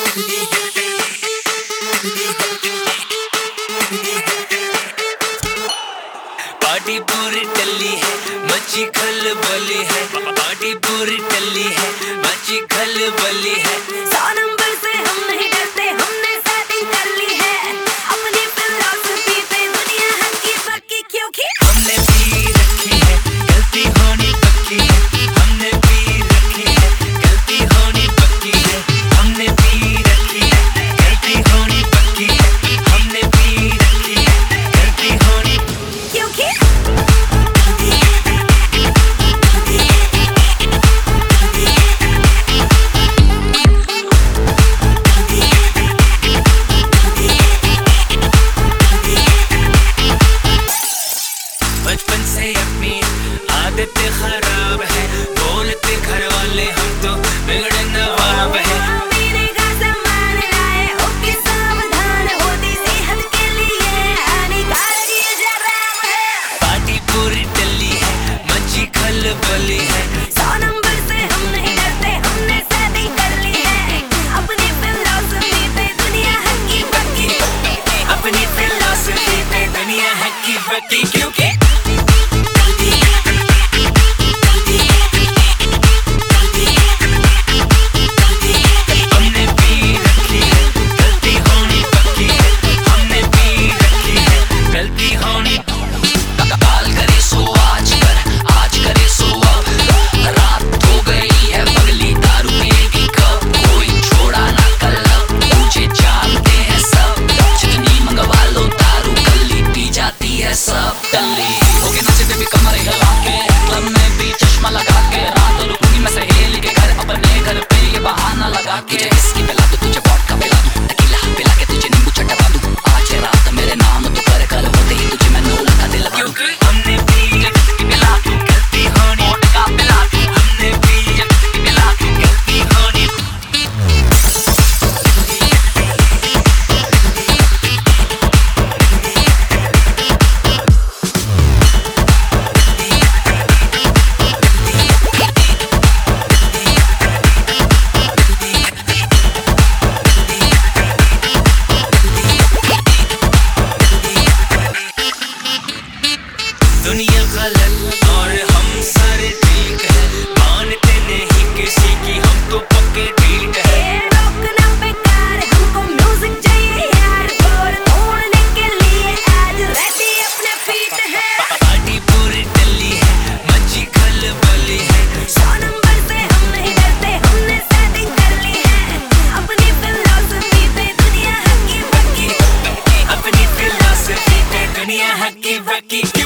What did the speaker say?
Party पूरी टल्ली है, मची खलबली है। पार्टी पूरी टल्ली है, मची खलबली है। 100 नंबर से हम नहीं डरते, हमने सेटिंग कर ली है। अपनी फिलॉसफी पे दुनिया हक्की बक्की, क्योंकि हमने पी रखी है, गलती होनी पक्की है। हमने पी रखी है, गलती होनी पक्की है। हमने पी रखी है, गलती होनी पक्की है। हमने पी रखी है, गलती होनी क्योंकि बचपन से अपनी आदतें खराब है। बोलते घर वाले हम तो बिगड़े नवाब है। मेरे का सामान लाए, ओके सावधान, होती सेहत के लिए हानिकारक ये शराब है। पार्टी पूरी टल्ली है, मची खलबली है। 100 नंबर से हम नहीं डरते, हमने सेटिंग कर ली है। अपनी फिलॉसफी पे दुनिया हक्की बक्की, अपनी फिलॉसफी पे दुनिया हक्की बक्की, क्योंकि हमने पी रखी है, गलती होनी पक्की है। हमने पी रखी है, गलती होनी। काल करे सो आज कर, आज करे सो अब। रात हो गई है पगली, दारू पिएगी कब? कोई छोड़ा ना कलब, मुझे जानते हैं सब। जितनी मंगवा लो दारू, कल्ली पी जाती है सब। टल्ली होके नचे बेबी कमर हिला के, क्लब में भी चश्मा लगा के। रात रुकूंगी मैं सहेली के घर, अपने घर पे ये बहाना लगा के। इसकी पिला दूं तुझे, वोडका पिला दूं, टकीला पिला के तुझे नींबू चटवा दूं। आज है रात मेरे नाम तो कर, कल होते ही तुझे मैं 9 लाख दिलवा दूं। क्योंकि हमने पी रखी पिला दूं, गलती होनी वोडका पिला दूं। हमने पी रखी पिला दूं, गलती होनी। दुनिया गलत और हम सारे ठीक है। मानते नहीं किसी की, हम तो पक्के ढीठ है। ये रोकना बेकार, हमको म्यूजिक चाहिए यार। और तोड़ने के लिए आज रेडी अपने फीट है। पार्टी पूरी टल्ली है, मची खलबली है। 100 नंबर से हम नहीं डरते, हमने सेटिंग कर ली है। अपनी फिलॉसफी पे दुनिया हक्की बक्की, अपनी फिलॉसफी पे दुनिया हक्की बक्की।